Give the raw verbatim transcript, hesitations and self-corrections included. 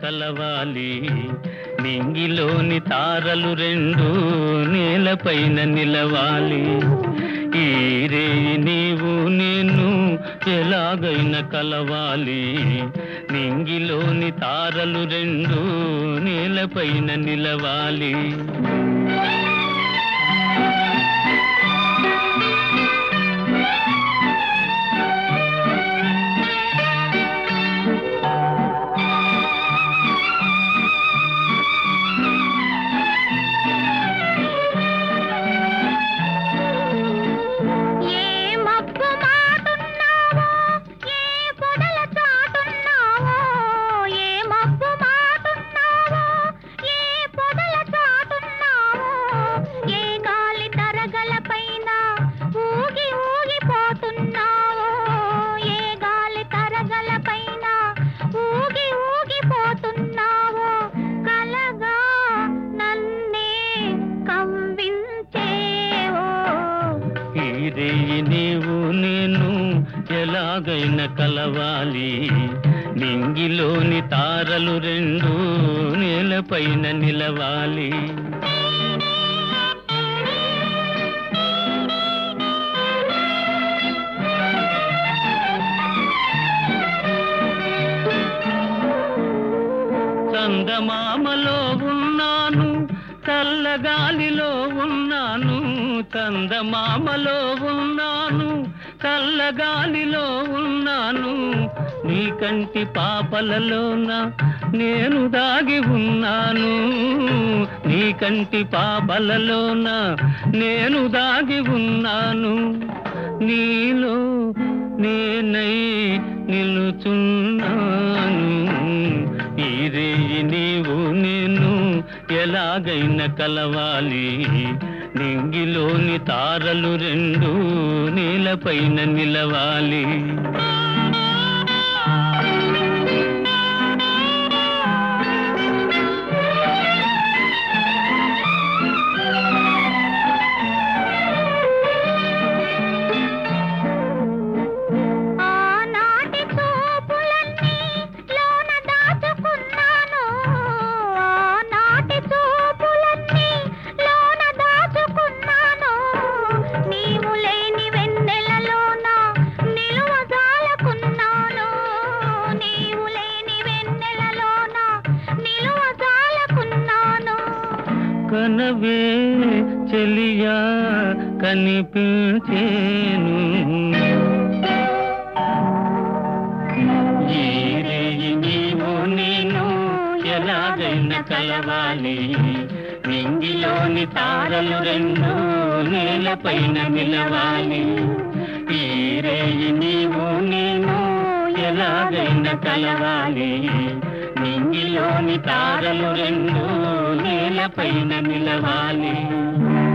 కలవాలి, నింగిలోని తారలు రెండు నేలపైన నిలవాలి. ఈ రేయి నీవు నేను ఎలాగైనా కలవాలి, నింగిలోని తారలు రెండు నేలపైన నిలవాలి. నీవు నేను ఎలాగైనా కలవాలి, నింగిలోని తారలు రెండు నేలపైన నిలవాలి. చందమామలో ఉన్నాను, చల్లగాలిలో ఉన్నాను, చందమామలో ఉన్నాను, చల్లగాలిలో ఉన్నాను. నీ కంటి పాపలలోన నేను దాగి ఉన్నాను, నీ కంటి పాపలలోన నేను దాగి ఉన్నాను. నీలో నేనై నిలుచున్నాను, ఈ రేయి నీవు నేను ఎలాగైనా కలవాలి, నింగిలోని తారలు రెండు నేలపైన నిలవాలి. కనవే చెలియా కనిపించేను, ఈ రేయి నీవు నేను ఎలాగైనా కలవాలి, నింగిలోని తారలు రెండు నేలపైన నిలవాలి. ఈ రేయి నీవు నేను ఎలాగైనా కలవాలి, నింగిలోని తారలు రెండు నేలపైన నిలవాలి.